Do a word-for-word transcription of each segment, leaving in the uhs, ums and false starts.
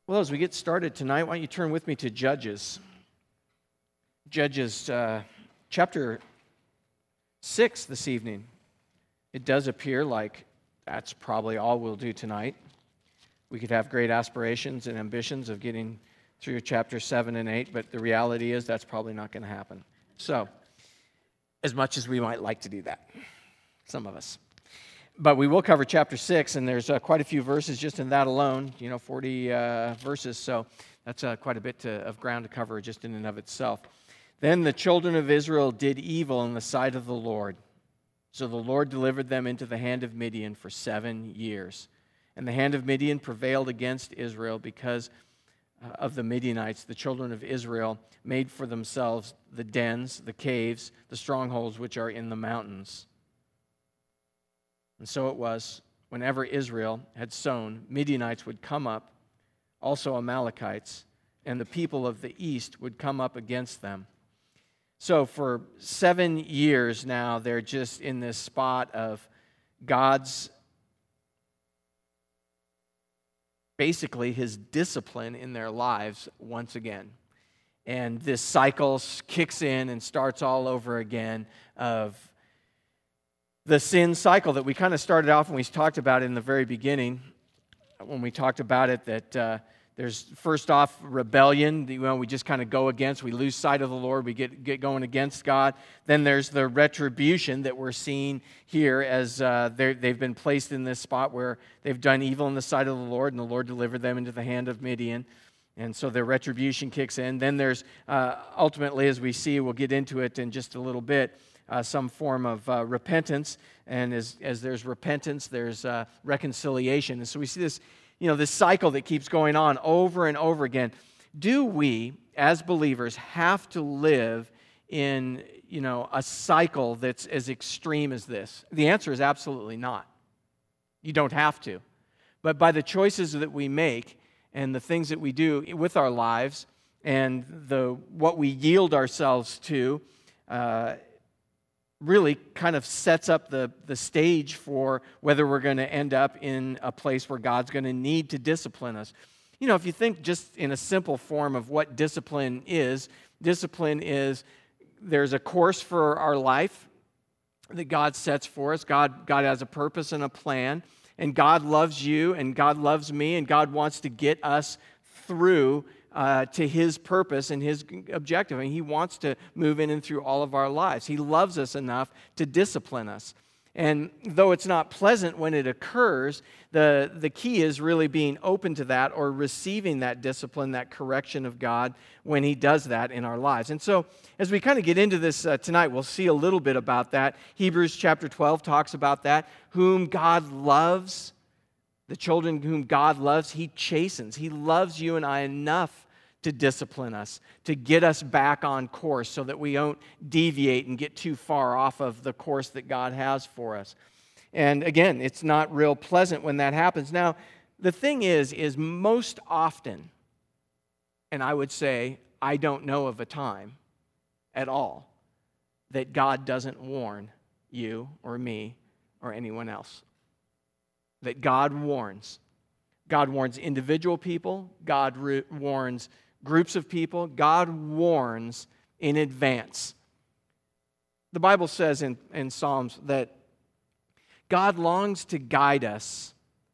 Well, as we get started tonight, why don't you turn with me to Judges. Judges uh, chapter six this evening. It does appear like that's probably all we'll do tonight. We could have great aspirations and ambitions of getting through chapter seven and eight, but the reality is that's probably not going to happen. So, as much as we might like to do that, some of us. But we will cover chapter six, and there's uh, quite a few verses just in that alone, you know, forty uh, verses, so that's uh, quite a bit to, of ground to cover just in and of itself. Then the children of Israel did evil in the sight of the Lord. So the Lord delivered them into the hand of Midian for seven years. And the hand of Midian prevailed against Israel because uh, of the Midianites. The children of Israel made for themselves the dens, the caves, the strongholds which are in the mountains. And so it was, whenever Israel had sown, Midianites would come up, also Amalekites, and the people of the east would come up against them. So for seven years now, they're just in this spot of God's, basically his discipline in their lives once again. And this cycle kicks in and starts all over again of the sin cycle that we kind of started off when we talked about it in the very beginning, when we talked about it, that uh, there's first off rebellion, you know, we just kind of go against, we lose sight of the Lord, we get, get going against God. Then there's the retribution that we're seeing here as uh, they've been placed in this spot where they've done evil in the sight of the Lord, and the Lord delivered them into the hand of Midian. And so their retribution kicks in. Then there's uh, ultimately, as we see, we'll get into it in just a little bit, Uh, some form of uh, repentance, and as, as there's repentance, there's uh, reconciliation. And so we see this, you know, this cycle that keeps going on over and over again. Do we, as believers, have to live in, you know, a cycle that's as extreme as this? The answer is absolutely not. You don't have to. But by the choices that we make and the things that we do with our lives and the what we yield ourselves to, uh, really kind of sets up the, the stage for whether we're going to end up in a place where God's going to need to discipline us. You know, if you think just in a simple form of what discipline is, discipline is there's a course for our life that God sets for us. God, God has a purpose and a plan, and God loves you, and God loves me, and God wants to get us through Uh, to his purpose and his objective. I mean, he wants to move in and through all of our lives. He loves us enough to discipline us. And though it's not pleasant when it occurs, the, the key is really being open to that or receiving that discipline, that correction of God when he does that in our lives. And so as we kind of get into this uh, tonight, we'll see a little bit about that. Hebrews chapter twelve talks about that. Whom God loves, the children whom God loves, he chastens. He loves you and I enough to discipline us, to get us back on course so that we don't deviate and get too far off of the course that God has for us. And again, it's not real pleasant when that happens. Now, the thing is, is most often, and I would say I don't know of a time at all that God doesn't warn you or me or anyone else. That God warns. God warns individual people. God re- warns groups of people. God warns in advance. The Bible says in, in Psalms that God longs to guide us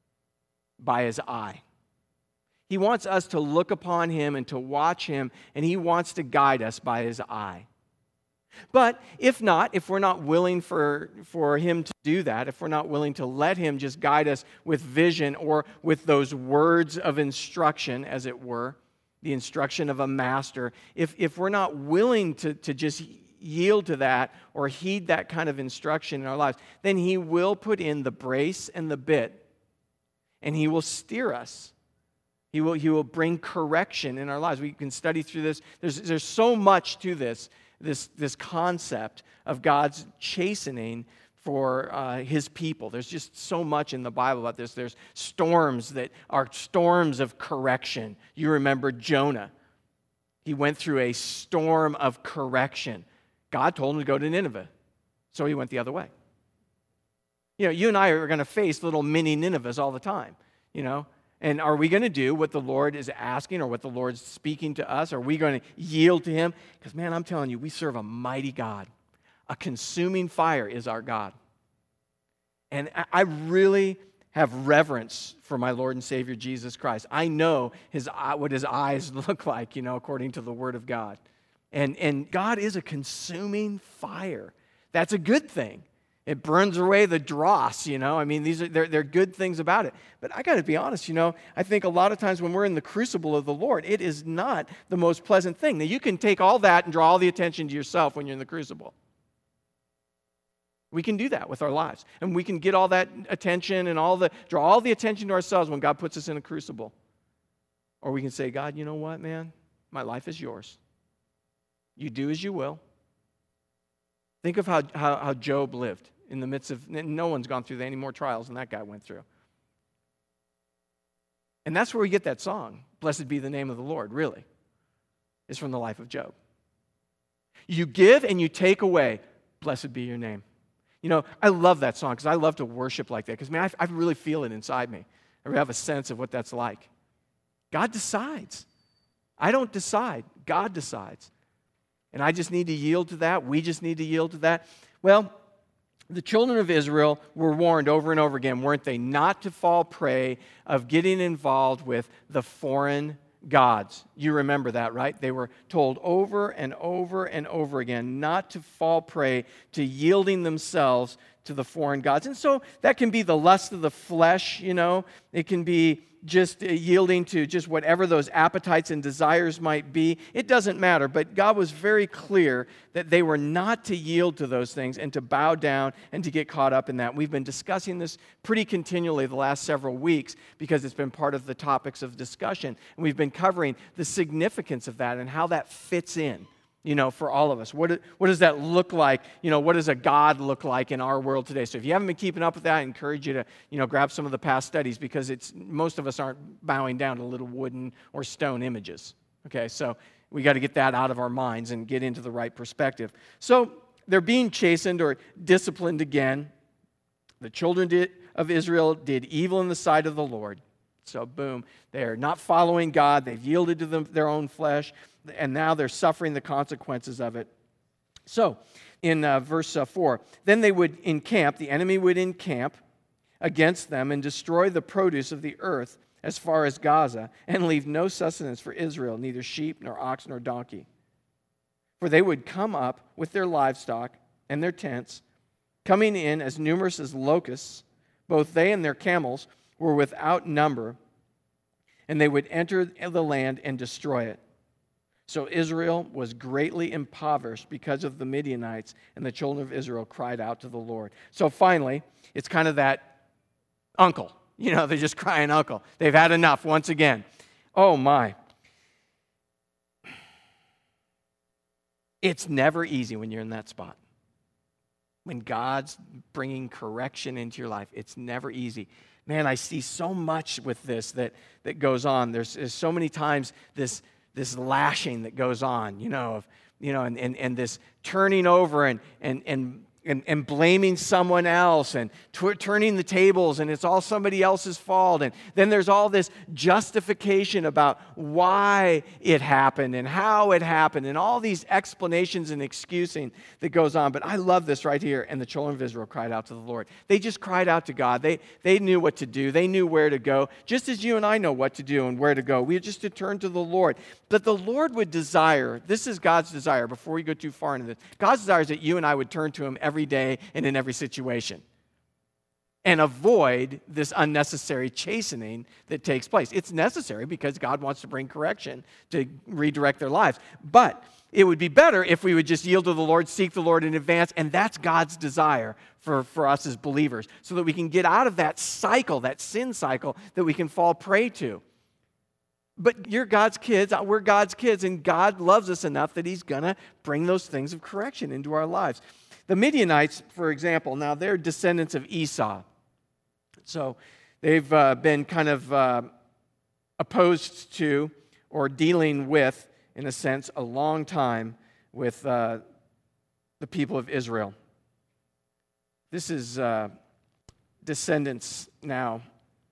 by his eye. He wants us to look upon him and to watch him, and he wants to guide us by his eye. But if not, if we're not willing for, for him to do that, if we're not willing to let him just guide us with vision or with those words of instruction, as it were, the instruction of a master, if, if we're not willing to, to just yield to that or heed that kind of instruction in our lives, then he will put in the brace and the bit, and he will steer us. He will, he will bring correction in our lives. We can study through this. There's, there's so much to this. This, this concept of God's chastening for uh, his people. There's just so much in the Bible about this. There's storms that are storms of correction. You remember Jonah. He went through a storm of correction. God told him to go to Nineveh, so he went the other way. You know, you and I are going to face little mini Ninevehs all the time, you know, And are we going to do what the Lord is asking or what the Lord's speaking to us? Are we going to yield to him? Because, man, I'm telling you, we serve a mighty God. A consuming fire is our God. And I really have reverence for my Lord and Savior Jesus Christ. I know his what his eyes look like, you know, according to the Word of God. And, and God is a consuming fire. That's a good thing. It burns away the dross, you know. I mean, these are they're, they're good things about it. But I got to be honest, you know, I think a lot of times when we're in the crucible of the Lord, it is not the most pleasant thing. Now, you can take all that and draw all the attention to yourself when you're in the crucible. We can do that with our lives. And we can get all that attention and all the draw all the attention to ourselves when God puts us in a crucible. Or we can say, God, you know what, man? My life is yours. You do as you will. Think of how, how, how Job lived in the midst of, no one's gone through any more trials than that guy went through. And that's where we get that song, Blessed Be the Name of the Lord, really. It's from the life of Job. You give and you take away, blessed be your name. You know, I love that song because I love to worship like that because, man, I, I really feel it inside me. I have a sense of what that's like. God decides. I don't decide. God decides. And I just need to yield to that. We just need to yield to that. Well, the children of Israel were warned over and over again, weren't they, not to fall prey of getting involved with the foreign gods. You remember that, right? They were told over and over and over again not to fall prey to yielding themselves to the foreign gods. And so that can be the lust of the flesh, you know. It can be just yielding to just whatever those appetites and desires might be. It doesn't matter, but God was very clear that they were not to yield to those things and to bow down and to get caught up in that. We've been discussing this pretty continually the last several weeks because it's been part of the topics of discussion. And we've been covering the significance of that and how that fits in, you know, for all of us. What, what does that look like? You know, what does a God look like in our world today? So if you haven't been keeping up with that, I encourage you to, you know, grab some of the past studies because it's most of us aren't bowing down to little wooden or stone images. Okay, so we got to get that out of our minds and get into the right perspective. So they're being chastened or disciplined again. The children did, of Israel did evil in the sight of the Lord. So boom, they're not following God. They've yielded to them, their own flesh. And now they're suffering the consequences of it. So, in uh, verse uh, four, then they would encamp, the enemy would encamp against them and destroy the produce of the earth as far as Gaza, and leave no sustenance for Israel, neither sheep, nor ox, nor donkey. For they would come up with their livestock and their tents, coming in as numerous as locusts. Both they and their camels were without number, and they would enter the land and destroy it. So Israel was greatly impoverished because of the Midianites, and the children of Israel cried out to the Lord. So finally, it's kind of that uncle. You know, they're just crying uncle. They've had enough once again. Oh my. It's never easy when you're in that spot. When God's bringing correction into your life, it's never easy. Man, I see so much with this that, that goes on. There's, there's so many times this this lashing that goes on, you know, of, you know, and, and, and this turning over and and and and, and blaming someone else and t- turning the tables, and it's all somebody else's fault. And then there's all this justification about why it happened and how it happened and all these explanations and excusing that goes on. But I love this right here. And the children of Israel cried out to the Lord. They just cried out to God. They, they knew what to do. They knew where to go, just as you and I know what to do and where to go. We just to turn to the Lord. But the Lord would desire, this is God's desire, before we go too far into this, God's desire is that you and I would turn to Him every every day and in every situation, and avoid this unnecessary chastening that takes place. It's necessary because God wants to bring correction to redirect their lives. But it would be better if we would just yield to the Lord, seek the Lord in advance, and that's God's desire for, for us as believers, so that we can get out of that cycle, that sin cycle that we can fall prey to. But you're God's kids, we're God's kids, and God loves us enough that He's going to bring those things of correction into our lives. The Midianites, for example, now they're descendants of Esau. So they've uh, been kind of uh, opposed to or dealing with, in a sense, a long time with uh, the people of Israel. This is uh, descendants now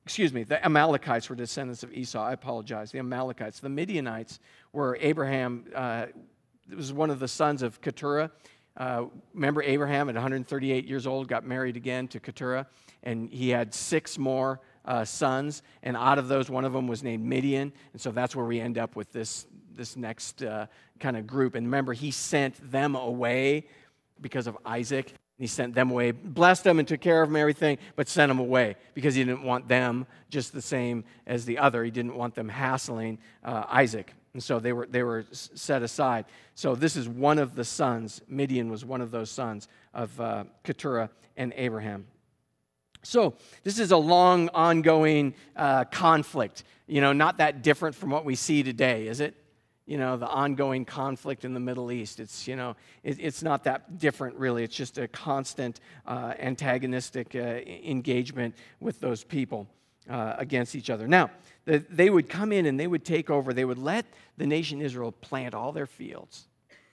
excuse me, the Amalekites were descendants of Esau. I apologize. The Amalekites. The Midianites were Abraham, uh, it was one of the sons of Keturah. Uh, remember Abraham at one hundred thirty-eight years old got married again to Keturah, and he had six more uh, sons, and out of those, one of them was named Midian, and so that's where we end up with this, this next uh, kind of group. And remember, he sent them away because of Isaac. He sent them away, blessed them and took care of them, everything, but sent them away because he didn't want them just the same as the other. He didn't want them hassling uh, Isaac. And so they were they were set aside. So this is one of the sons. Midian was one of those sons of uh, Keturah and Abraham. So this is a long, ongoing uh, conflict. You know, not that different from what we see today, is it? You know, the ongoing conflict in the Middle East. It's, you know, it, it's not that different, really. It's just a constant uh, antagonistic uh, engagement with those people uh, against each other. Now, the, they would come in and they would take over. They would let the nation Israel plant all their fields.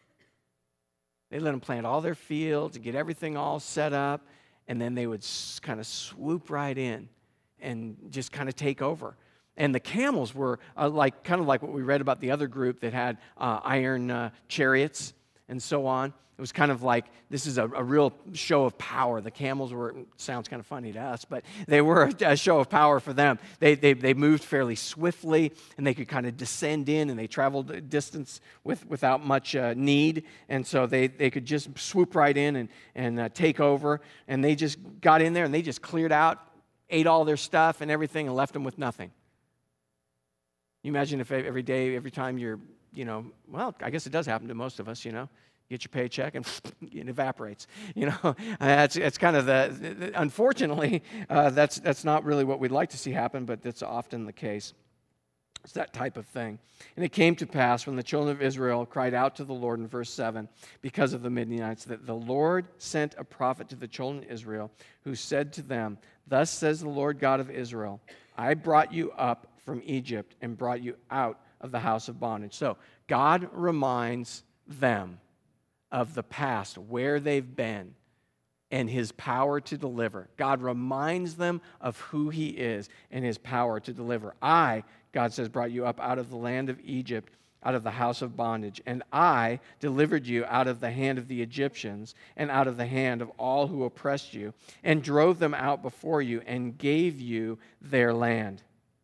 They let them plant all their fields and get everything all set up, and then they would s- kind of swoop right in and just kind of take over. And the camels were uh, like kind of like what we read about the other group that had uh, iron uh, chariots and so on. It was kind of like this is a, a real show of power. The camels were, sounds kind of funny to us, but they were a, a show of power for them. They, they, they moved fairly swiftly, and they could kind of descend in, and they traveled a distance with, without much uh, need. And so they, they could just swoop right in and, and uh, take over. And they just got in there, and they just cleared out, ate all their stuff and everything, and left them with nothing. You imagine if every day, every time you're, you know, well, I guess it does happen to most of us, you know. Get your paycheck and it evaporates. You know, that's it's kind of the, the unfortunately, uh, that's that's not really what we'd like to see happen, but that's often the case. It's that type of thing. And it came to pass when the children of Israel cried out to the Lord in verse seven because of the Midianites that the Lord sent a prophet to the children of Israel who said to them, "Thus says the Lord God of Israel, I brought you up from Egypt and brought you out of the house of bondage." So God reminds them of the past, where they've been, and his power to deliver. God reminds them of who he is and his power to deliver. I, God says, brought you up out of the land of Egypt, out of the house of bondage, and I delivered you out of the hand of the Egyptians and out of the hand of all who oppressed you, and drove them out before you and gave you their land.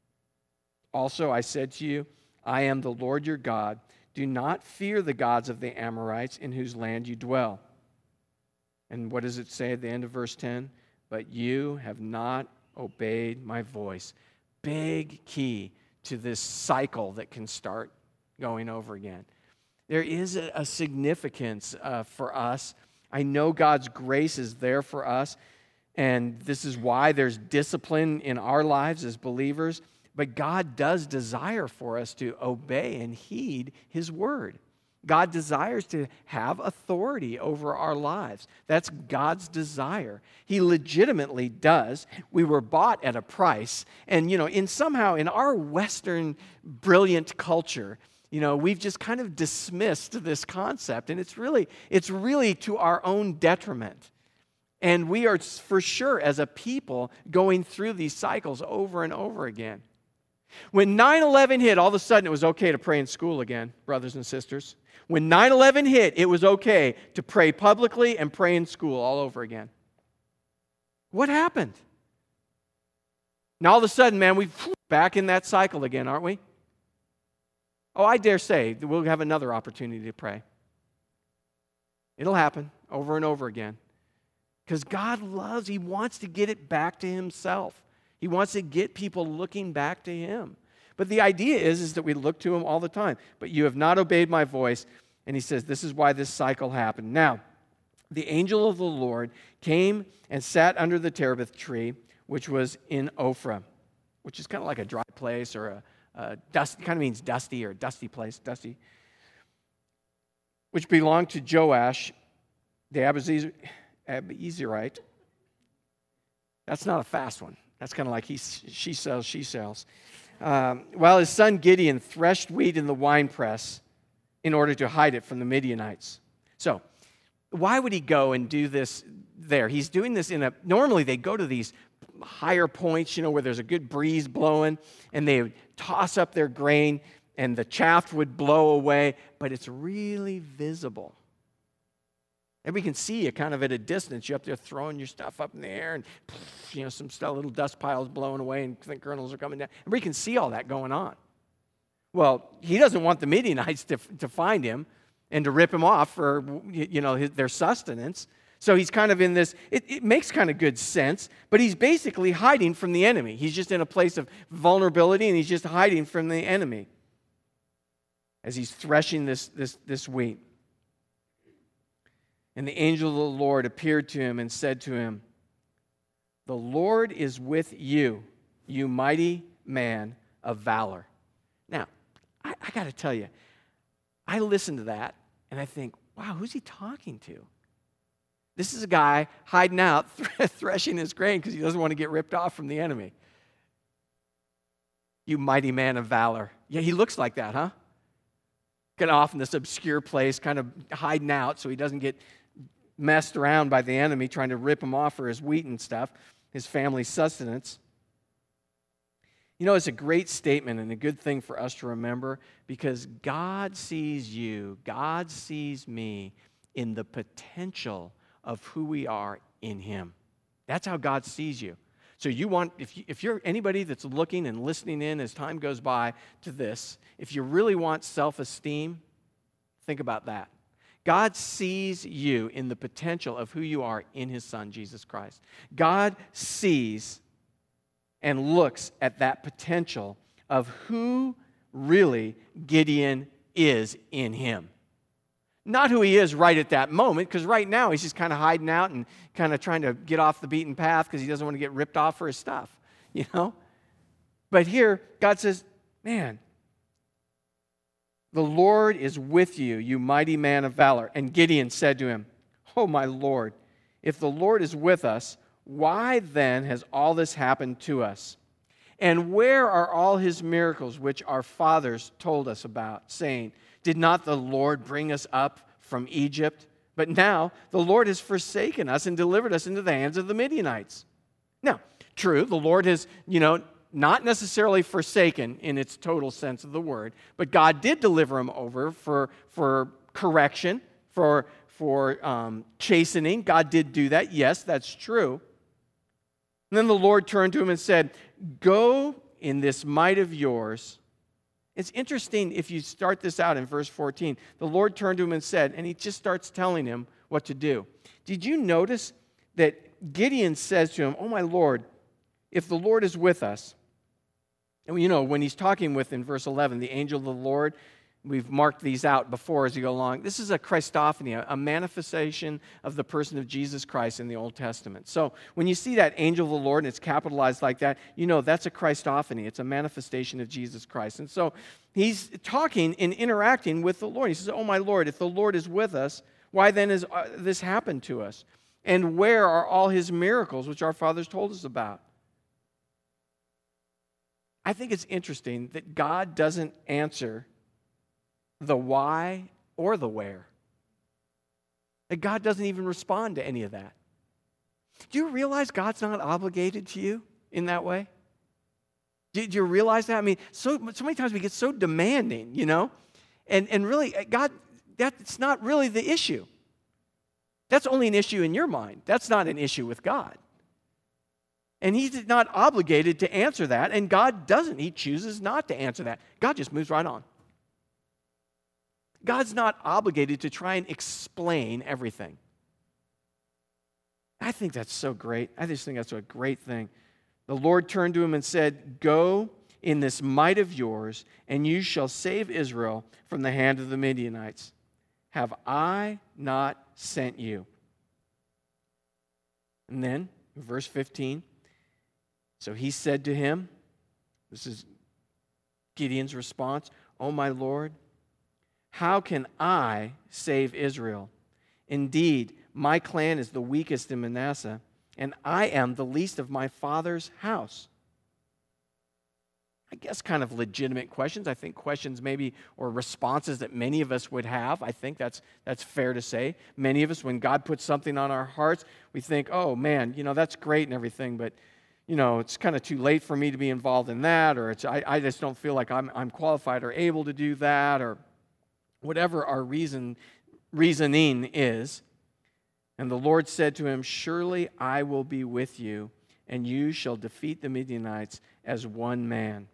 Also I said to you, I am the Lord your God. Do not fear the gods of the Amorites in whose land you dwell. And what does it say at the end of verse ten? But you have not obeyed my voice. Big key to this cycle that can start going over again. There is a, a significance uh, for us. I know God's grace is there for us, and this is why there's discipline in our lives as believers. But God does desire for us to obey and heed his word. God desires to have authority over our lives. That's God's desire. He legitimately does. We were bought at a price. And, you know, in somehow in our Western brilliant culture, you know, we've just kind of dismissed this concept. And it's really, it's really to our own detriment. And we are for sure as a people going through these cycles over and over again. When nine eleven hit, all of a sudden it was okay to pray in school again, brothers and sisters. When nine eleven hit, it was okay to pray publicly and pray in school all over again. What happened? Now all of a sudden, man, we're back in that cycle again, aren't we? Oh, I dare say that we'll have another opportunity to pray. It'll happen over and over again. Because God loves, he wants to get it back to himself. He wants to get people looking back to him. But the idea is, is that we look to him all the time. But you have not obeyed my voice. And he says, this is why this cycle happened. Now, the angel of the Lord came and sat under the terebinth tree, which was in Ophrah, which is kind of like a dry place or a, a dust, kind of means dusty or a dusty place, dusty, which belonged to Joash, the Abiezrite. That's not a fast one. That's kind of like he, she sells, she sells. Um, while his son Gideon threshed wheat in the winepress in order to hide it from the Midianites. So, why would he go and do this there? He's doing this in a, normally they go to these higher points, you know, where there's a good breeze blowing, and they would toss up their grain, and the chaff would blow away, but it's really visible. And we can see it kind of at a distance. You're up there throwing your stuff up in the air, and you know, some stuff, little dust piles blowing away, and think kernels are coming down. And we can see all that going on. Well, he doesn't want the Midianites to, to find him and to rip him off for, you know, his, their sustenance. So he's kind of in this, it, it makes kind of good sense, but he's basically hiding from the enemy. He's just in a place of vulnerability, and he's just hiding from the enemy as he's threshing this, this, this wheat. And the angel of the Lord appeared to him and said to him, "The Lord is with you, you mighty man of valor." Now, I, I got to tell you, I listen to that, and I think, wow, who's he talking to? This is a guy hiding out, threshing his grain because he doesn't want to get ripped off from the enemy. You mighty man of valor. Yeah, he looks like that, huh? Kind of off in this obscure place, kind of hiding out so he doesn't get messed around by the enemy trying to rip him off for his wheat and stuff, his family's sustenance. You know, it's a great statement and a good thing for us to remember, because God sees you, God sees me in the potential of who we are in Him. That's how God sees you. So you want, if, you, if you're anybody that's looking and listening in as time goes by to this, if you really want self-esteem, think about that. God sees you in the potential of who you are in His Son, Jesus Christ. God sees and looks at that potential of who really Gideon is in Him. Not who he is right at that moment, because right now he's just kind of hiding out and kind of trying to get off the beaten path because he doesn't want to get ripped off for his stuff, you know? But here, God says, man, the Lord is with you, you mighty man of valor. And Gideon said to him, "Oh, my Lord, if the Lord is with us, why then has all this happened to us? And where are all His miracles which our fathers told us about, saying, did not the Lord bring us up from Egypt? But now the Lord has forsaken us and delivered us into the hands of the Midianites." Now, true, the Lord has, you know, not necessarily forsaken in its total sense of the word, but God did deliver him over for, for correction, for, for um, chastening. God did do that. Yes, that's true. And then the Lord turned to him and said, "Go in this might of yours." It's interesting if you start this out in verse fourteen. The Lord turned to him and said, and he just starts telling him what to do. Did you notice that Gideon says to him, "Oh, my Lord, if the Lord is with us." And you know, when he's talking with, in verse eleven, the angel of the Lord, we've marked these out before as you go along. This is a Christophany, a manifestation of the person of Jesus Christ in the Old Testament. So when you see that angel of the Lord and it's capitalized like that, you know that's a Christophany. It's a manifestation of Jesus Christ. And so he's talking and interacting with the Lord. He says, "Oh, my Lord, if the Lord is with us, why then has this happened to us? And where are all His miracles which our fathers told us about?" I think it's interesting that God doesn't answer the why or the where. That God doesn't even respond to any of that. Do you realize God's not obligated to you in that way? Do, do you realize that? I mean, so, so many times we get so demanding, you know? And, and really, God, that's not really the issue. That's only an issue in your mind. That's not an issue with God. And He's not obligated to answer that, and God doesn't. He chooses not to answer that. God just moves right on. God's not obligated to try and explain everything. I think that's so great. I just think that's a great thing. The Lord turned to him and said, "Go in this might of yours, and you shall save Israel from the hand of the Midianites. Have I not sent you?" And then, in verse fifteen, so he said to him, this is Gideon's response, "Oh, my Lord, how can I save Israel? Indeed, my clan is the weakest in Manasseh, and I am the least of my father's house." I guess kind of legitimate questions. I think questions maybe or responses that many of us would have. I think that's that's fair to say. Many of us, when God puts something on our hearts, we think, "Oh man, you know, that's great and everything, but you know, it's kind of too late for me to be involved in that, or it's I, I just don't feel like I'm, I'm qualified or able to do that, or whatever our reason reasoning is. And the Lord said to him, surely I will be with you, and you shall defeat the Midianites as one man.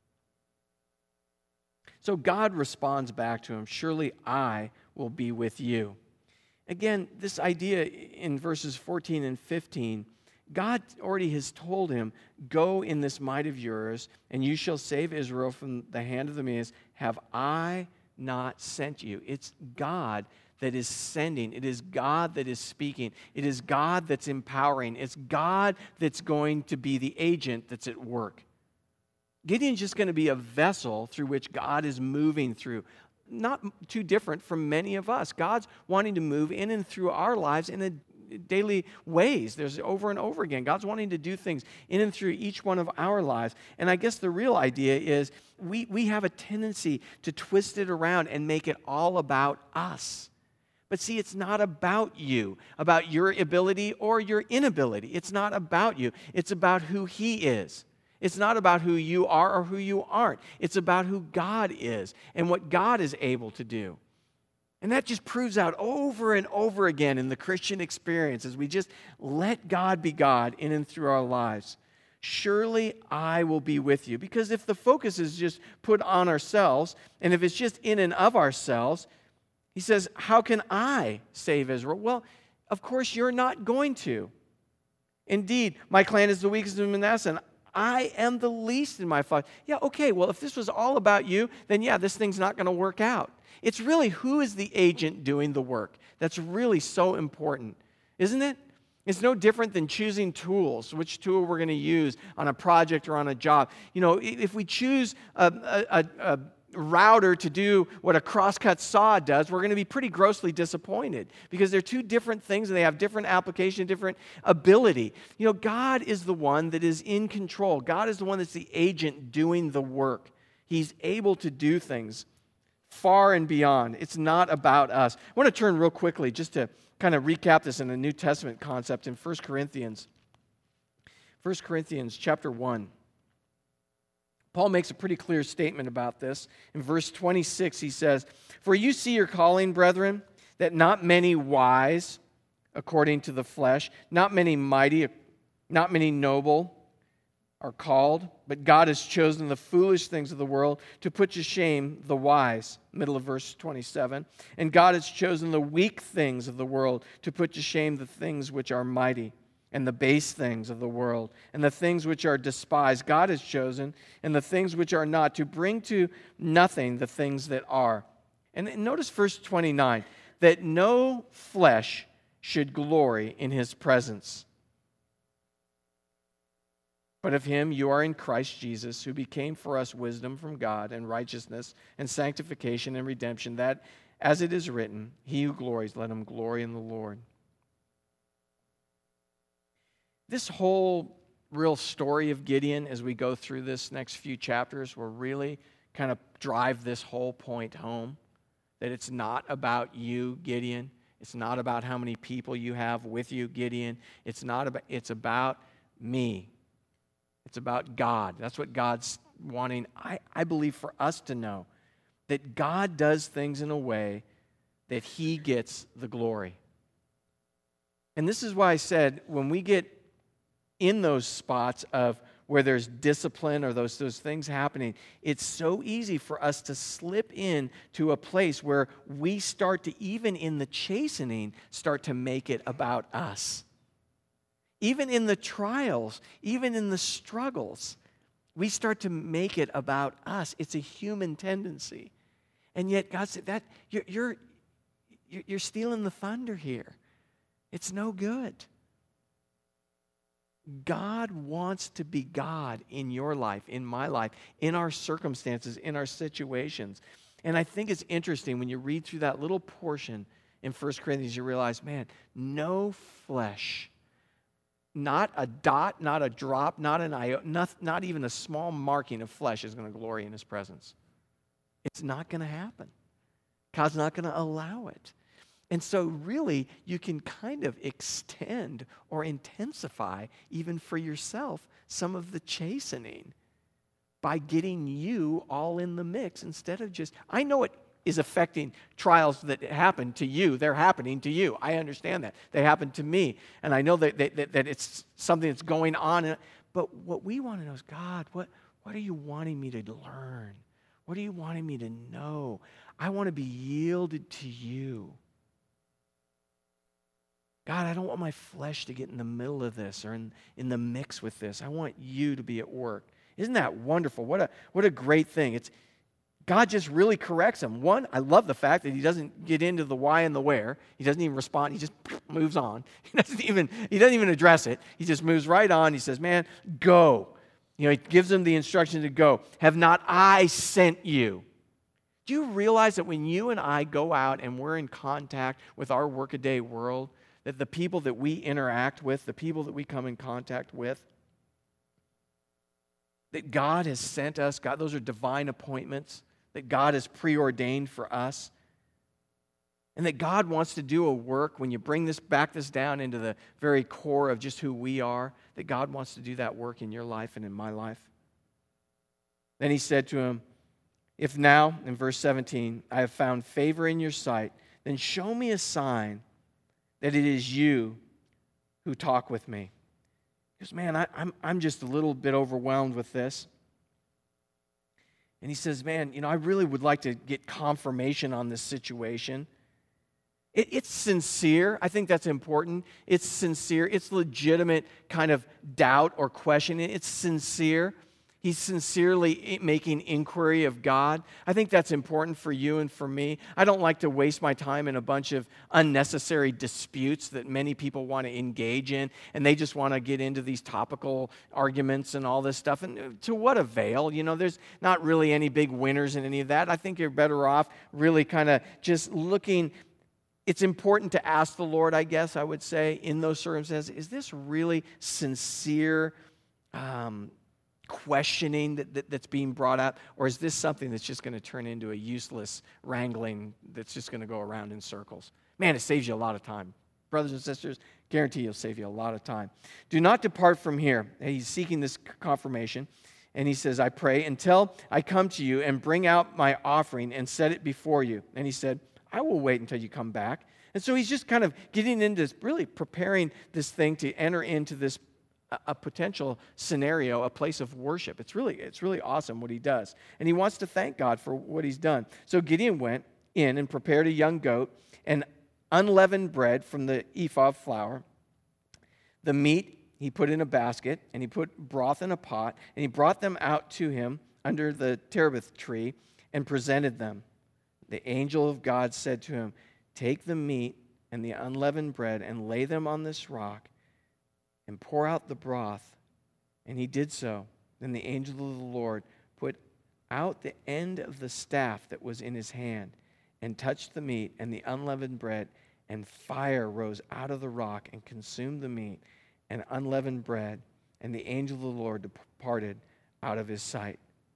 So God responds back to him, surely I will be with you. Again, this idea in verses fourteen and fifteen, God already has told him, go in this might of yours, and you shall save Israel from the hand of the Midianites. Have I not sent you? It's God that is sending. It is God that is speaking. It is God that's empowering. It's God that's going to be the agent that's at work. Gideon's just going to be a vessel through which God is moving through. Not too different from many of us. God's wanting to move in and through our lives in a daily ways. There's over and over again. God's wanting to do things in and through each one of our lives. And I guess the real idea is we, we have a tendency to twist it around and make it all about us. But see, it's not about you, about your ability or your inability. It's not about you. It's about who He is. It's not about who you are or who you aren't. It's about who God is and what God is able to do. And that just proves out over and over again in the Christian experience as we just let God be God in and through our lives. Surely I will be with you. Because if the focus is just put on ourselves, and if it's just in and of ourselves, he says, how can I save Israel? Well, of course you're not going to. Indeed, my clan is the weakest of Manasseh, and I am the least in my flock. Yeah, okay, well, if this was all about you, then yeah, this thing's not going to work out. It's really who is the agent doing the work. That's really so important, isn't it? It's no different than choosing tools, which tool we're going to use on a project or on a job. You know, if we choose a, a, a router to do what a crosscut saw does, we're going to be pretty grossly disappointed because they're two different things and they have different application, different ability. You know, God is the one that is in control. God is the one that's the agent doing the work. He's able to do things far and beyond. It's not about us. I want to turn real quickly just to kind of recap this in a New Testament concept in First Corinthians. First Corinthians chapter one. Paul makes a pretty clear statement about this. In verse twenty-six, he says, for you see your calling, brethren, that not many wise, according to the flesh, not many mighty, not many noble are called, but God has chosen the foolish things of the world to put to shame the wise. Middle of verse twenty-seven. And God has chosen the weak things of the world to put to shame the things which are mighty, and the base things of the world, and the things which are despised, God has chosen, and the things which are not, to bring to nothing the things that are. And notice verse twenty-nine, that no flesh should glory in His presence. But of Him you are in Christ Jesus, who became for us wisdom from God, and righteousness, and sanctification, and redemption, that, as it is written, he who glories, let him glory in the Lord. This whole real story of Gideon, as we go through this next few chapters, will really kind of drive this whole point home, that it's not about you, Gideon. It's not about how many people you have with you, Gideon. It's not about, it's about me. It's about God. That's what God's wanting, I, I believe, for us to know, that God does things in a way that He gets the glory. And this is why I said, when we get in those spots of where there's discipline or those, those things happening, it's so easy for us to slip in to a place where we start to, even in the chastening, start to make it about us. Even in the trials, even in the struggles, we start to make it about us. It's a human tendency. And yet God said, that you're, you're, you're stealing the thunder here. It's no good. God wants to be God in your life, in my life, in our circumstances, in our situations. And I think it's interesting when you read through that little portion in First Corinthians, you realize, man, no flesh, not a dot, not a drop, not an iota, not, not even a small marking of flesh is going to glory in His presence. It's not going to happen. God's not going to allow it. And so really, you can kind of extend or intensify, even for yourself, some of the chastening by getting you all in the mix instead of just, I know it is affecting trials that happen to you. They're happening to you. I understand that. They happen to me. And I know that, that, that it's something that's going on. But what we want to know is, God, what, what are you wanting me to learn? What are you wanting me to know? I want to be yielded to you. God, I don't want my flesh to get in the middle of this or in, in the mix with this. I want you to be at work. Isn't that wonderful? What a, what a great thing. It's God just really corrects him. One, I love the fact that he doesn't get into the why and the where. He doesn't even respond. He just moves on. He doesn't even, he doesn't even address it. He just moves right on. He says, man, go. You know, he gives him the instruction to go. Have not I sent you? Do you realize that when you and I go out and we're in contact with our workaday world, that the people that we interact with, the people that we come in contact with, that God has sent us, God, those are divine appointments that God has preordained for us, and that God wants to do a work when you bring this back this down into the very core of just who we are, that God wants to do that work in your life and in my life. Then he said to him, if now, in verse seventeen, I have found favor in your sight, then show me a sign that it is you who talk with me. Because, man, I, I'm, I'm just a little bit overwhelmed with this. And he says, man, you know, I really would like to get confirmation on this situation. It, it's sincere. I think that's important. It's sincere. It's legitimate kind of doubt or question. It's sincere. He's sincerely making inquiry of God. I think that's important for you and for me. I don't like to waste my time in a bunch of unnecessary disputes that many people want to engage in, and they just want to get into these topical arguments and all this stuff. And to what avail? You know, there's not really any big winners in any of that. I think you're better off really kind of just looking. It's important to ask the Lord, I guess I would say, in those circumstances, is this really sincere um questioning that, that, that's being brought up, or is this something that's just going to turn into a useless wrangling that's just going to go around in circles? Man, it saves you a lot of time. Brothers and sisters, guarantee it'll save you a lot of time. Do not depart from here. He's seeking this confirmation, and he says, I pray, until I come to you and bring out my offering and set it before you. And he said, I will wait until you come back. And so he's just kind of getting into this, really preparing this thing to enter into this a potential scenario, a place of worship. It's really, it's really awesome what he does. And he wants to thank God for what he's done. So Gideon went in and prepared a young goat and unleavened bread from the ephah of flour. The meat he put in a basket, and he put broth in a pot, and he brought them out to him under the terebinth tree and presented them. The angel of God said to him, take the meat and the unleavened bread and lay them on this rock, and pour out the broth. And he did so. Then the angel of the Lord put out the end of the staff that was in his hand and touched the meat and the unleavened bread, and fire rose out of the rock and consumed the meat and unleavened bread, and the angel of the Lord departed out of his sight.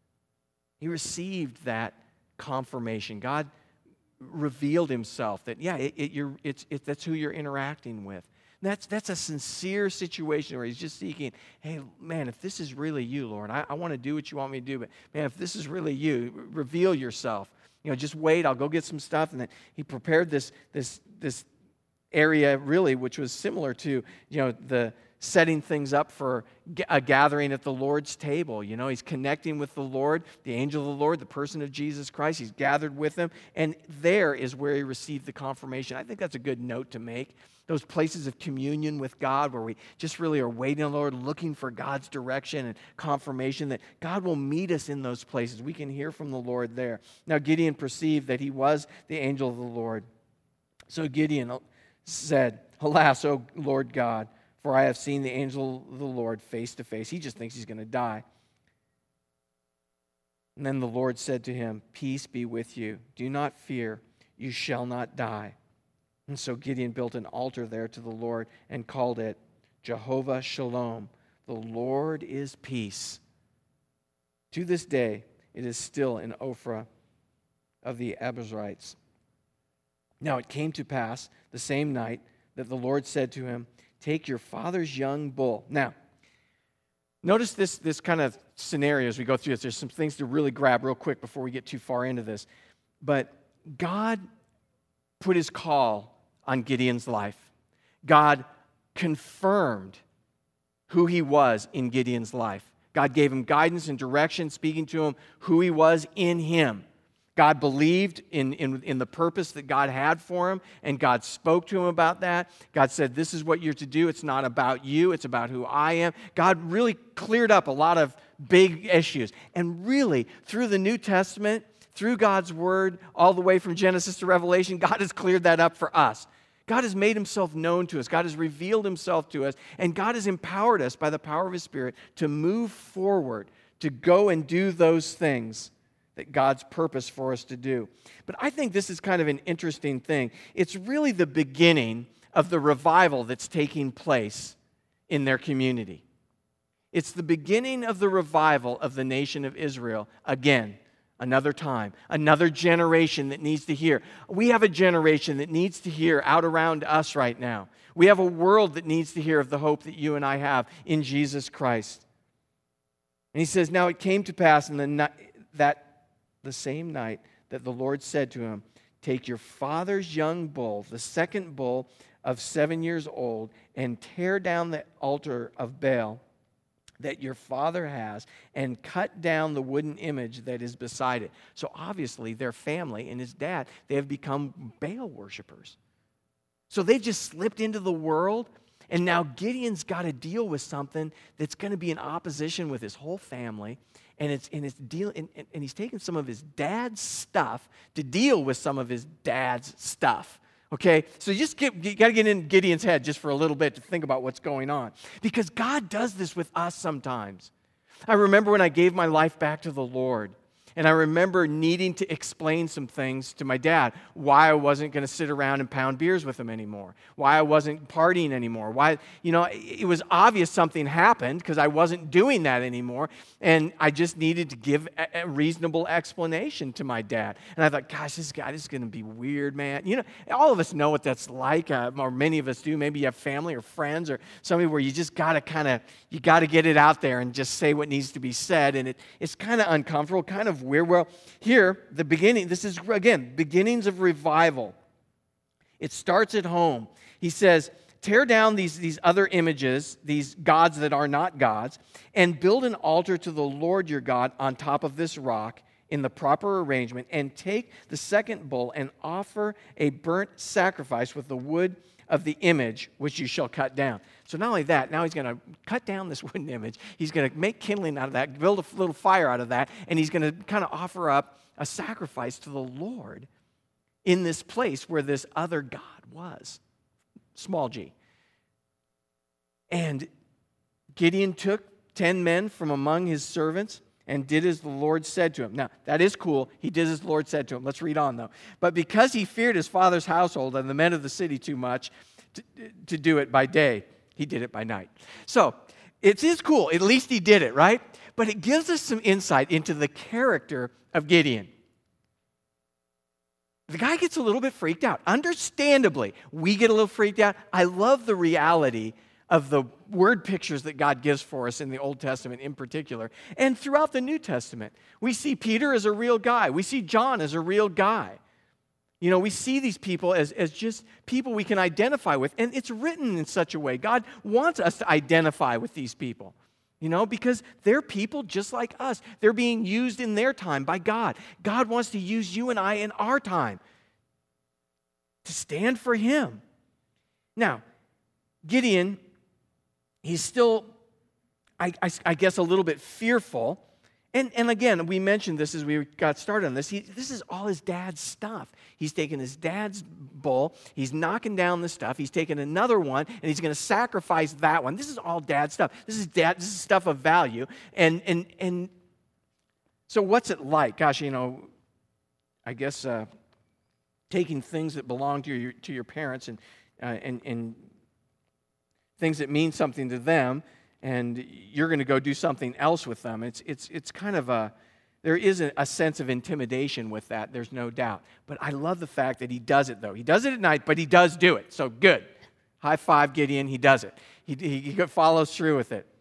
He received that confirmation. God revealed himself that, yeah, it, it, you're, it's, it, that's who you're interacting with. That's, that's a sincere situation where he's just seeking, hey, man, if this is really you, Lord, I, I want to do what you want me to do, but, man, if this is really you, reveal yourself. You know, just wait, I'll go get some stuff. And then he prepared this, this, this area, really, which was similar to, you know, the setting things up for a gathering at the Lord's table. You know, he's connecting with the Lord, the angel of the Lord, the person of Jesus Christ. He's gathered with him, and there is where he received the confirmation. I think that's a good note to make. Those places of communion with God where we just really are waiting on the Lord, looking for God's direction and confirmation that God will meet us in those places. We can hear from the Lord there. Now Gideon perceived that he was the angel of the Lord. So Gideon said, alas, O Lord God, for I have seen the angel of the Lord face to face. He just thinks he's going to die. And then the Lord said to him, peace be with you. Do not fear. You shall not die. And so Gideon built an altar there to the Lord and called it Jehovah Shalom. The Lord is peace. To this day, it is still in Ophrah of the Abiezrites. Now it came to pass the same night that the Lord said to him, take your father's young bull. Now, notice this, this kind of scenario as we go through this. There's some things to really grab real quick before we get too far into this. But God put his call on Gideon's life. God confirmed who he was in Gideon's life. God gave him guidance and direction, speaking to him who he was in him. God believed in, in, in the purpose that God had for him, and God spoke to him about that. God said, this is what you're to do. It's not about you. It's about who I am. God really cleared up a lot of big issues. And really, through the New Testament, through God's Word, all the way from Genesis to Revelation, God has cleared that up for us. God has made himself known to us. God has revealed himself to us. And God has empowered us by the power of his Spirit to move forward, to go and do those things that God's purpose for us to do. But I think this is kind of an interesting thing. It's really the beginning of the revival that's taking place in their community. It's the beginning of the revival of the nation of Israel again. Another time, another generation that needs to hear. We have a generation that needs to hear out around us right now. We have a world that needs to hear of the hope that you and I have in Jesus Christ. And he says, now it came to pass in the night, that the same night that the Lord said to him, take your father's young bull, the second bull of seven years old, and tear down the altar of Baal that your father has, and cut down the wooden image that is beside it. So obviously their family and his dad, they have become Baal worshipers. So they've just slipped into the world, and now Gideon's got to deal with something that's going to be in opposition with his whole family, and it's and it's deal and, and, and he's taking some of his dad's stuff to deal with some of his dad's stuff. Okay, so you just get, you got to get in Gideon's head just for a little bit to think about what's going on. Because God does this with us sometimes. I remember when I gave my life back to the Lord, and I remember needing to explain some things to my dad, why I wasn't going to sit around and pound beers with him anymore, why I wasn't partying anymore, why, you know, it was obvious something happened because I wasn't doing that anymore, and I just needed to give a, a reasonable explanation to my dad. And I thought, gosh, this guy, this is going to be weird, man. You know, all of us know what that's like, uh, or many of us do. Maybe you have family or friends or somebody where you just got to kind of, you got to get it out there and just say what needs to be said, and it, it's kind of uncomfortable, kind of weird. Well, here, the beginning, this is, again, beginnings of revival. It starts at home. He says, tear down these, these other images, these gods that are not gods, and build an altar to the Lord your God on top of this rock in the proper arrangement, and take the second bull and offer a burnt sacrifice with the wood of the image which you shall cut down. So not only that, now he's going to cut down this wooden image. He's going to make kindling out of that, build a little fire out of that, and he's going to kind of offer up a sacrifice to the Lord in this place where this other god was, small g. And Gideon took ten men from among his servants and did as the Lord said to him. Now, that is cool. He did as the Lord said to him. Let's read on, though. But because he feared his father's household and the men of the city too much to, to do it by day, he did it by night. So, it is cool. At least he did it, right? But it gives us some insight into the character of Gideon. The guy gets a little bit freaked out. Understandably, we get a little freaked out. I love the reality of the word pictures that God gives for us in the Old Testament in particular, and throughout the New Testament. We see Peter as a real guy. We see John as a real guy. You know, we see these people as, as just people we can identify with, and it's written in such a way. God wants us to identify with these people, you know, because they're people just like us. They're being used in their time by God. God wants to use you and I in our time to stand for Him. Now, Gideon, he's still, I, I, I guess, a little bit fearful. And, and again, we mentioned this as we got started on this. He, this is all his dad's stuff. He's taking his dad's bull. He's knocking down the stuff. He's taking another one, and he's going to sacrifice that one. This is all dad's stuff. This is dad. This is stuff of value. And and and so, what's it like? Gosh, you know, I guess uh, taking things that belong to your to your parents and uh, and and things that mean something to them, and you're going to go do something else with them. It's it's it's kind of a There is a, a sense of intimidation with that, there's no doubt. But I love the fact that he does it, though. He does it at night, but he does do it. So good. High five, Gideon, he does it. He, he, he follows through with it.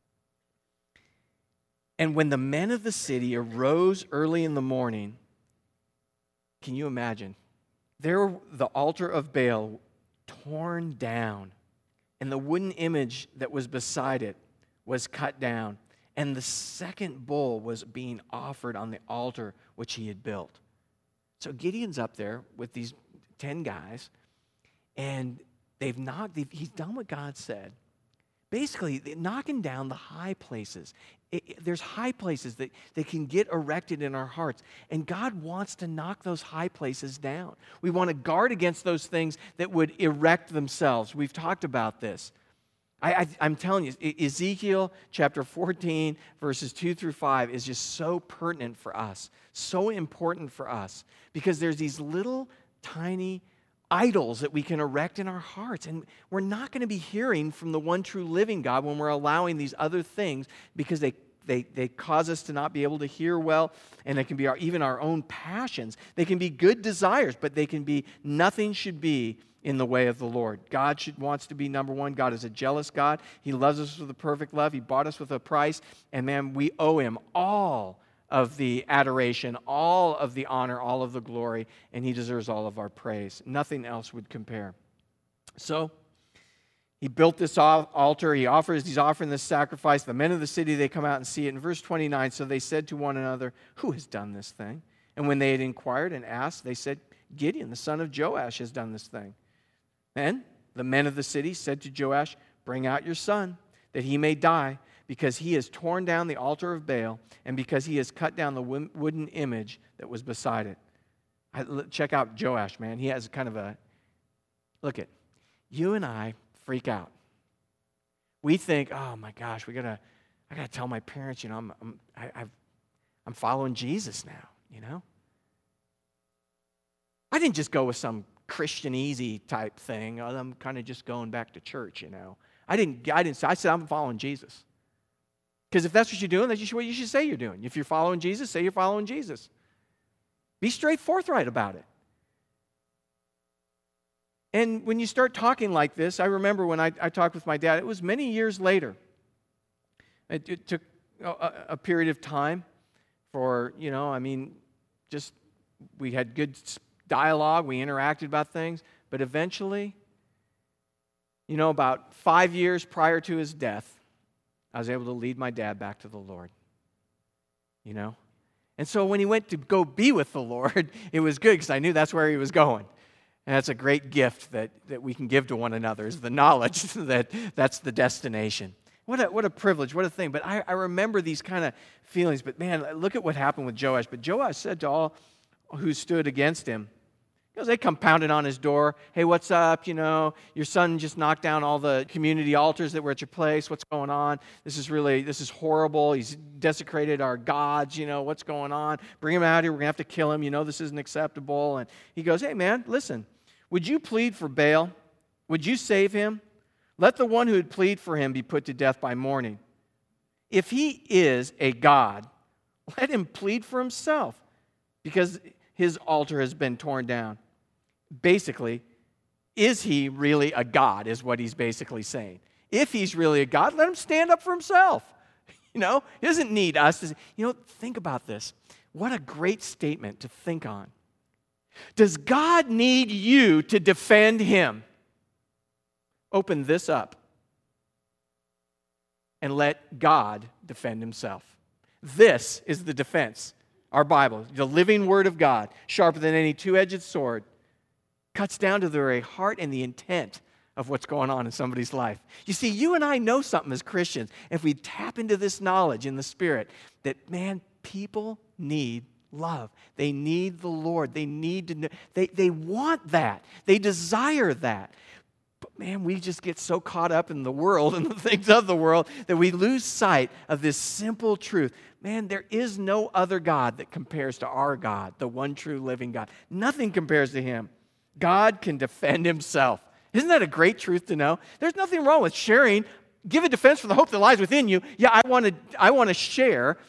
And when the men of the city arose early in the morning, can you imagine? There the altar of Baal torn down, and the wooden image that was beside it was cut down, and the second bull was being offered on the altar which he had built. So Gideon's up there with these ten guys, and they've knocked, they've, he's done what God said. Basically, they're knocking down the high places. It, it, there's high places that, that can get erected in our hearts. And God wants to knock those high places down. We want to guard against those things that would erect themselves. We've talked about this. I, I, I'm telling you, Ezekiel chapter fourteen, verses two through five is just so pertinent for us, so important for us, because there's these little tiny idols that we can erect in our hearts. And we're not going to be hearing from the one true living God when we're allowing these other things, because they, they, they cause us to not be able to hear well, and it can be our, even our own passions. They can be good desires, but they can be, nothing should be in the way of the Lord. God should, wants to be number one. God is a jealous God. He loves us with a perfect love. He bought us with a price. And man, we owe him all of the adoration, all of the honor, all of the glory, and he deserves all of our praise. Nothing else would compare. So he built this altar. He offers, he's offering this sacrifice. The men of the city, they come out and see it. In verse twenty-nine, so they said to one another, who has done this thing? And when they had inquired and asked, they said, Gideon, the son of Joash, has done this thing. Then the men of the city said to Joash, bring out your son, that he may die, because he has torn down the altar of Baal, and because he has cut down the wooden image that was beside it. I, check out Joash, man. He has kind of a, look at, you and I freak out. We think, oh my gosh, we gotta, I gotta tell my parents, you know, I'm, I'm, I, I've, I'm following Jesus now, you know. I didn't just go with some Christian easy type thing. I'm kind of just going back to church, you know. I didn't, I didn't, I said I'm following Jesus. Because if that's what you're doing, that's what you should say you're doing. If you're following Jesus, say you're following Jesus. Be straight forthright about it. And when you start talking like this, I remember when I, I talked with my dad, it was many years later. It, it took a, a period of time for, you know, I mean, just we had good dialogue, we interacted about things, but eventually, you know, about five years prior to his death, I was able to lead my dad back to the Lord, you know. And so when he went to go be with the Lord, it was good because I knew that's where he was going. And that's a great gift that, that we can give to one another, is the knowledge that that's the destination. What a, what a privilege, what a thing. But I, I remember these kind of feelings. But man, look at what happened with Joash. But Joash said to all who stood against him, because they come pounding on his door. Hey, what's up? You know, your son just knocked down all the community altars that were at your place. What's going on? This is really, this is horrible. He's desecrated our gods. You know, what's going on? Bring him out here. We're going to have to kill him. You know, this isn't acceptable. And he goes, hey, man, listen. Would you plead for Baal? Would you save him? Let the one who would plead for him be put to death by morning. If he is a god, let him plead for himself, because his altar has been torn down. Basically, is he really a god, is what he's basically saying. If he's really a god, let him stand up for himself. You know, he doesn't need us to, you know, think about this. What a great statement to think on. Does God need you to defend him? Open this up and let God defend himself. This is the defense. Our Bible, the living Word of God, sharper than any two-edged sword, cuts down to the very heart and the intent of what's going on in somebody's life. You see, you and I know something as Christians. If we tap into this knowledge in the Spirit, that, man, people need love. They need the Lord. They need to know. They, they want that. They desire that. But man, we just get so caught up in the world and the things of the world that we lose sight of this simple truth. Man, there is no other God that compares to our God, the one true living God. Nothing compares to him. God can defend himself. Isn't that a great truth to know? There's nothing wrong with sharing. Give a defense for the hope that lies within you. Yeah, I want to I want to share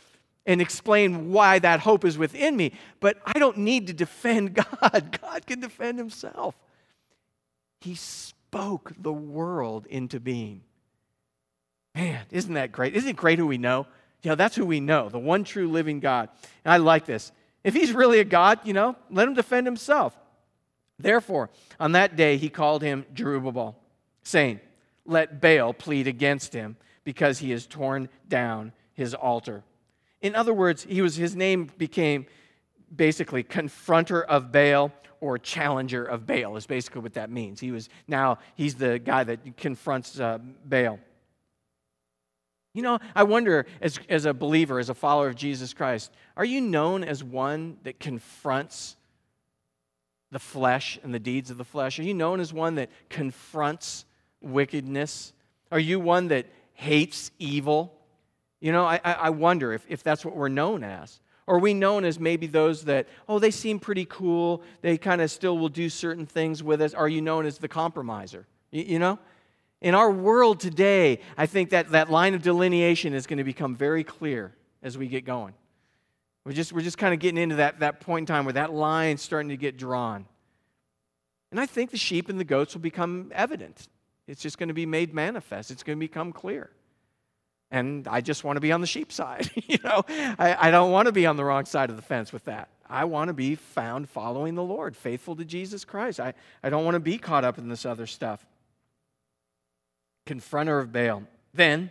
and explain why that hope is within me. But I don't need to defend God. God can defend himself. He spoke the world into being. Man, isn't that great? Isn't it great who we know? You know, that's who we know, the one true living God. And I like this. If he's really a God, you know, let him defend himself. Therefore, on that day, he called him Jerubbaal, saying, let Baal plead against him because he has torn down his altar. In other words, he was, his name became basically confronter of Baal or challenger of Baal is basically what that means. He was now, he's the guy that confronts uh, Baal. You know, I wonder, as, as a believer, as a follower of Jesus Christ, are you known as one that confronts the flesh and the deeds of the flesh? Are you known as one that confronts wickedness? Are you one that hates evil? You know, I, I wonder if, if that's what we're known as. Or are we known as maybe those that, oh, they seem pretty cool, they kind of still will do certain things with us? Are you known as the compromiser? You, you know? In our world today, I think that that line of delineation is going to become very clear as we get going. We're just, we're just kind of getting into that, that point in time where that line's starting to get drawn. And I think the sheep and the goats will become evident. It's just going to be made manifest. It's going to become clear. And I just want to be on the sheep side. you know, I, I don't want to be on the wrong side of the fence with that. I want to be found following the Lord, faithful to Jesus Christ. I, I don't want to be caught up in this other stuff. Confronter of Baal. Then,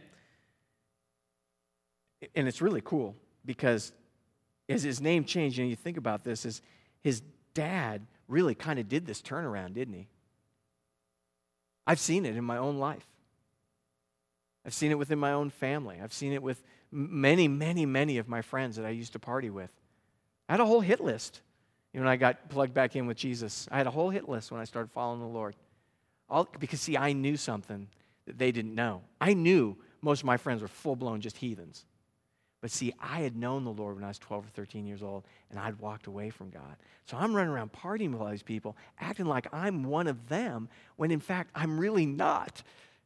and it's really cool because as his name changed, and you think about this, is his dad really kind of did this turnaround, didn't he? I've seen it in my own life. I've seen it within my own family. I've seen it with many, many, many of my friends that I used to party with. I had a whole hit list. You know, when I got plugged back in with Jesus, I had a whole hit list when I started following the Lord. All because, see, I knew something that they didn't know. I knew most of my friends were full-blown just heathens. But see, I had known the Lord when I was twelve or thirteen years old, and I'd walked away from God. So I'm running around partying with all these people, acting like I'm one of them, when in fact, I'm really not.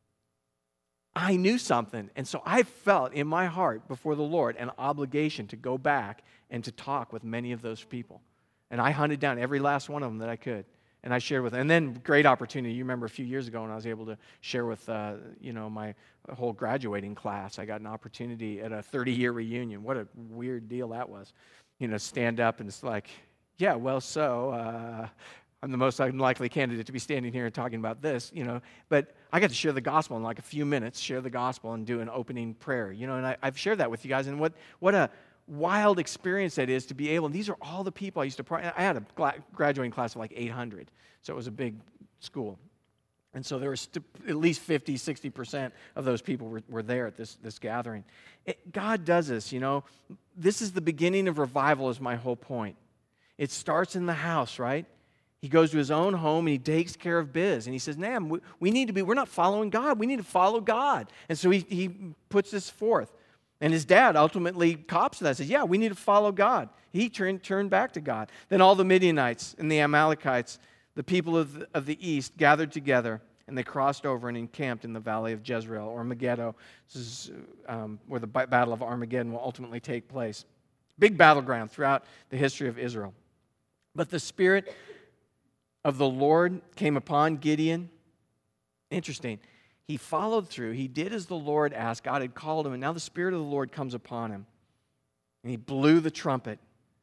I knew something, and so I felt in my heart before the Lord an obligation to go back and to talk with many of those people. And I hunted down every last one of them that I could. And I shared with them. And then great opportunity. You remember a few years ago when I was able to share with, uh, you know, my whole graduating class. I got an opportunity at a thirty-year reunion. What a weird deal that was. You know, stand up and it's like, yeah, well, so uh, I'm the most unlikely candidate to be standing here and talking about this, you know. But I got to share the gospel in like a few minutes, share the gospel and do an opening prayer, you know. And I, I've shared that with you guys. And what what a wild experience that is to be able, and these are all the people I used to, I had a graduating class of like eight hundred, so it was a big school. And so there was st- at least fifty, sixty percent of those people were, were there at this, this gathering. It, God does this, you know. This is the beginning of revival is my whole point. It starts in the house, right? He goes to his own home and he takes care of biz. And he says, Nam, we, we need to be, we're not following God. We need to follow God. And so he, he puts this forth. And his dad ultimately cops to that, says, yeah, we need to follow God. He turned, turned back to God. Then all the Midianites and the Amalekites, the people of the, of the east, gathered together, and they crossed over and encamped in the valley of Jezreel, or Megiddo. This is um, where the battle of Armageddon will ultimately take place. Big battleground throughout the history of Israel. But the Spirit of the Lord came upon Gideon. Interesting. He followed through. He did as the Lord asked. God had called him, and now the Spirit of the Lord comes upon him. And he blew the trumpet.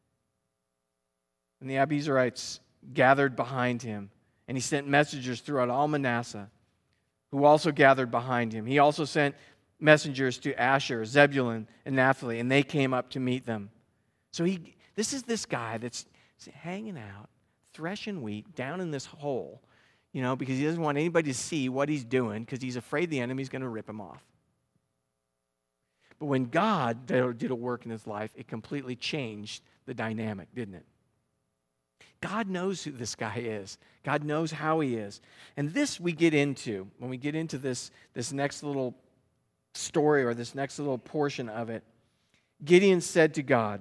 And the Abiezrites gathered behind him. And he sent messengers throughout all Manasseh, who also gathered behind him. He also sent messengers to Asher, Zebulun, and Naphtali, and they came up to meet them. So he, this is this guy that's hanging out, threshing wheat down in this hole, you know, because he doesn't want anybody to see what he's doing because he's afraid the enemy's going to rip him off. But when God did a work in his life, it completely changed the dynamic, didn't it? God knows who this guy is. God knows how he is. And this we get into, when we get into this, this next little story or this next little portion of it, Gideon said to God,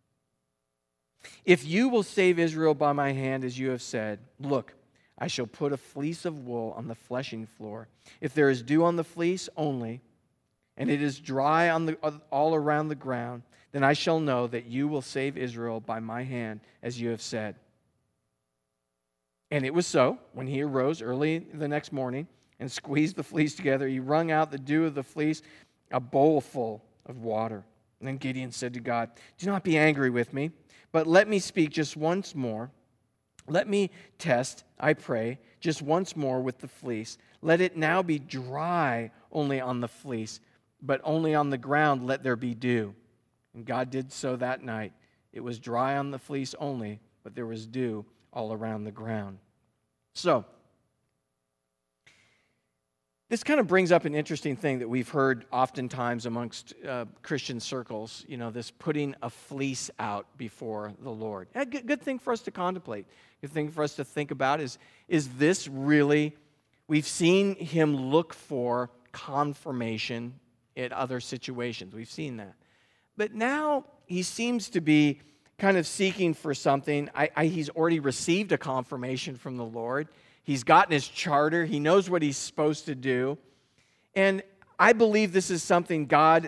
if you will save Israel by my hand, as you have said, look, I shall put a fleece of wool on the threshing floor. If there is dew on the fleece only, and it is dry on the, all around the ground, then I shall know that you will save Israel by my hand, as you have said." And it was so. When he arose early the next morning and squeezed the fleece together, he wrung out the dew of the fleece, a bowl full of water. And then Gideon said to God, "Do not be angry with me, but let me speak just once more. Let me test, I pray, just once more with the fleece. Let it now be dry only on the fleece, but only on the ground let there be dew." And God did so that night. It was dry on the fleece only, but there was dew all around the ground. So, this kind of brings up an interesting thing that we've heard oftentimes amongst uh, Christian circles, you know, this putting a fleece out before the Lord. A good, good thing for us to contemplate. Good thing for us to think about is, is this really, we've seen him look for confirmation in other situations. We've seen that. But now he seems to be kind of seeking for something. I, I, he's already received a confirmation from the Lord. He's gotten his charter. He knows what he's supposed to do. And I believe this is something God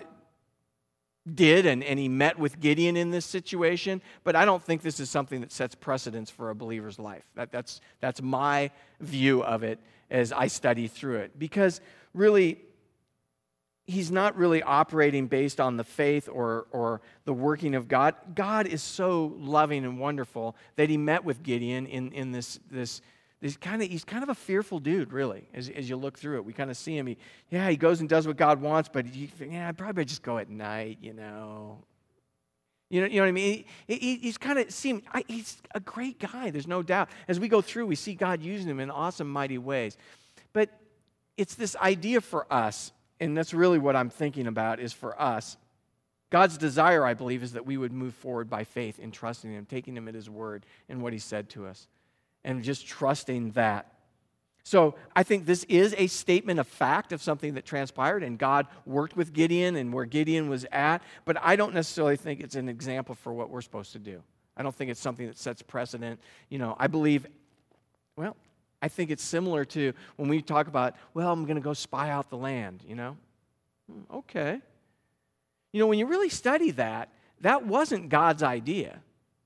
did, and, and he met with Gideon in this situation, but I don't think this is something that sets precedence for a believer's life. That, that's, that's my view of it as I study through it. Because really, he's not really operating based on the faith or, or the working of God. God is so loving and wonderful that he met with Gideon in, in this, this, this kind of, he's kind of a fearful dude, really, as, as you look through it. We kind of see him. He, yeah, he goes and does what God wants, but you think, yeah, I'd probably just go at night, you know. You know, you know what I mean? He, he, he's kind of seemed, I, he's a great guy, there's no doubt. As we go through, we see God using him in awesome, mighty ways. But it's this idea for us, and that's really what I'm thinking about, is for us. God's desire, I believe, is that we would move forward by faith in trusting him, taking him at his word and what he said to us, and just trusting that. So I think this is a statement of fact of something that transpired, and God worked with Gideon and where Gideon was at, but I don't necessarily think it's an example for what we're supposed to do. I don't think it's something that sets precedent. You know, I believe, well, I think it's similar to when we talk about, well, I'm going to go spy out the land, you know? Okay. You know, when you really study that, that wasn't God's idea.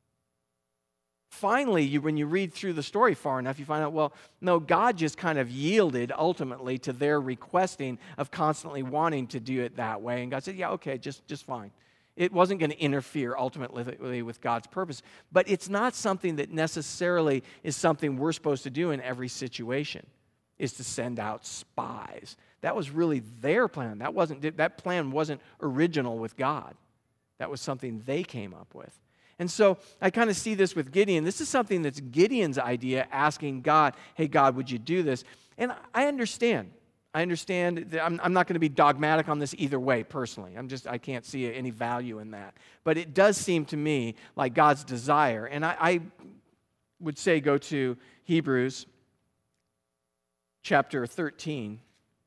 Finally, you, when you read through the story far enough, you find out, well, no, God just kind of yielded ultimately to their requesting of constantly wanting to do it that way. And God said, yeah, okay, just, just fine. It wasn't going to interfere ultimately with God's purpose. But it's not something that necessarily is something we're supposed to do in every situation, is to send out spies. That was really their plan. That wasn't, that plan wasn't original with God. That was something they came up with. And so I kind of see this with Gideon. This is something that's Gideon's idea, asking God, hey, God, would you do this? And I understand. I understand. That I'm, I'm not going to be dogmatic on this either way, personally. I'm just, I can't see any value in that. But it does seem to me like God's desire. And I, I would say go to Hebrews chapter thirteen.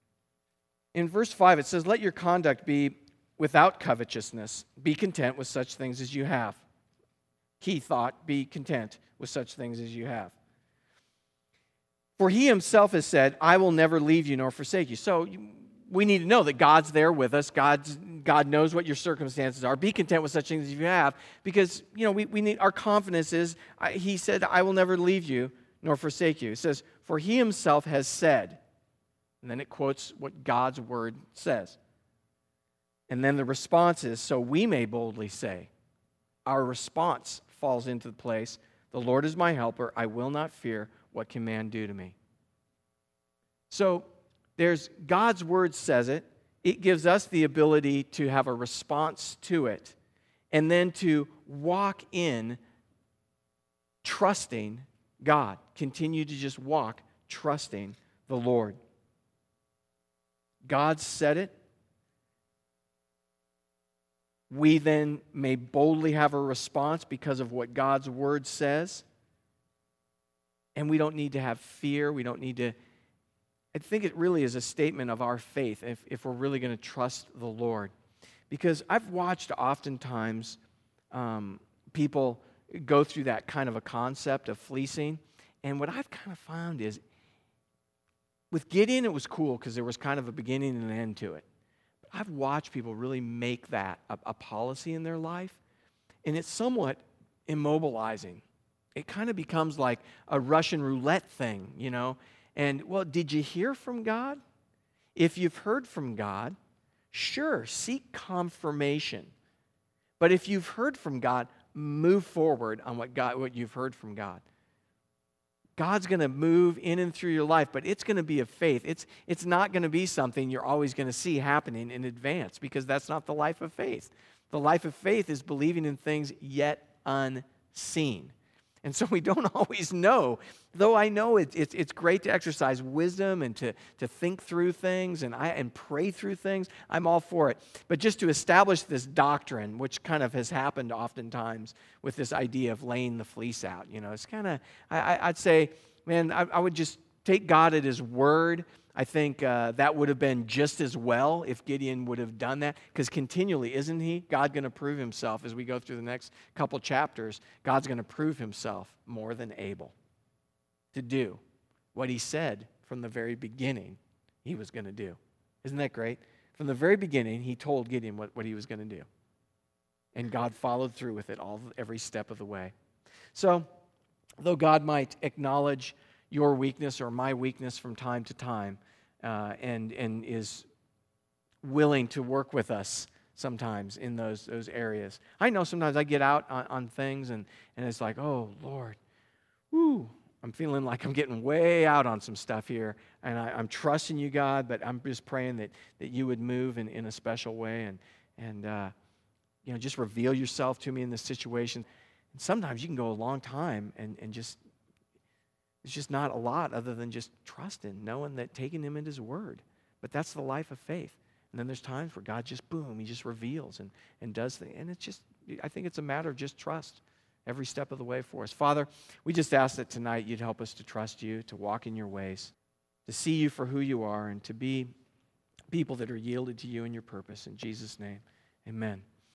In verse five, it says, "Let your conduct be without covetousness. Be content with such things as you have." Key thought, be content with such things as you have. "For he himself has said, I will never leave you nor forsake you." So we need to know that God's there with us. God's, God knows what your circumstances are. Be content with such things as you have, because, you know, we, we need, our confidence is, I, he said, I will never leave you nor forsake you. It says, "For he himself has said," and then it quotes what God's word says. And then the response is, so we may boldly say. Our response falls into the place, "The Lord is my helper. I will not fear. What can man do to me?" So there's God's word says it. It gives us the ability to have a response to it, and then to walk in trusting God. Continue to just walk trusting the Lord. God said it. We then may boldly have a response because of what God's word says. And we don't need to have fear. We don't need to... I think it really is a statement of our faith if, if we're really going to trust the Lord. Because I've watched oftentimes um, people go through that kind of a concept of fleecing. And what I've kind of found is, with Gideon, it was cool because there was kind of a beginning and an end to it. I've watched people really make that a, a policy in their life, and it's somewhat immobilizing. It kind of becomes like a Russian roulette thing, you know. And, well, did you hear from God? If you've heard from God, sure, seek confirmation. But if you've heard from God, move forward on what God, what you've heard from God. God's going to move in and through your life, but it's going to be of faith. It's, it's not going to be something you're always going to see happening in advance, because that's not the life of faith. The life of faith is believing in things yet unseen. And so we don't always know, though I know it, it's, it's great to exercise wisdom and to, to think through things and, I, and pray through things. I'm all for it. But just to establish this doctrine, which kind of has happened oftentimes with this idea of laying the fleece out, you know, it's kind of, I, I'd say, man, I, I would just take God at His word. I think uh, that would have been just as well if Gideon would have done that, because continually, isn't he? God going to prove Himself as we go through the next couple chapters. God's going to prove Himself more than able to do what He said from the very beginning He was going to do. Isn't that great? From the very beginning, He told Gideon what, what He was going to do. And God followed through with it all every step of the way. So, though God might acknowledge your weakness or my weakness from time to time, uh, and and is willing to work with us sometimes in those those areas. I know sometimes I get out on, on things and, and it's like, oh, Lord, whoo, I'm feeling like I'm getting way out on some stuff here, and I, I'm trusting you, God, but I'm just praying that, that you would move in, in a special way and, and uh, you know, just reveal yourself to me in this situation. And sometimes you can go a long time and, and just It's just not a lot other than just trusting, knowing that, taking Him at His word. But that's the life of faith. And then there's times where God just, boom, He just reveals and, and does things. And it's just, I think it's a matter of just trust every step of the way for us. Father, we just ask that tonight You'd help us to trust You, to walk in Your ways, to see You for who You are, and to be people that are yielded to You and Your purpose. In Jesus' name, amen.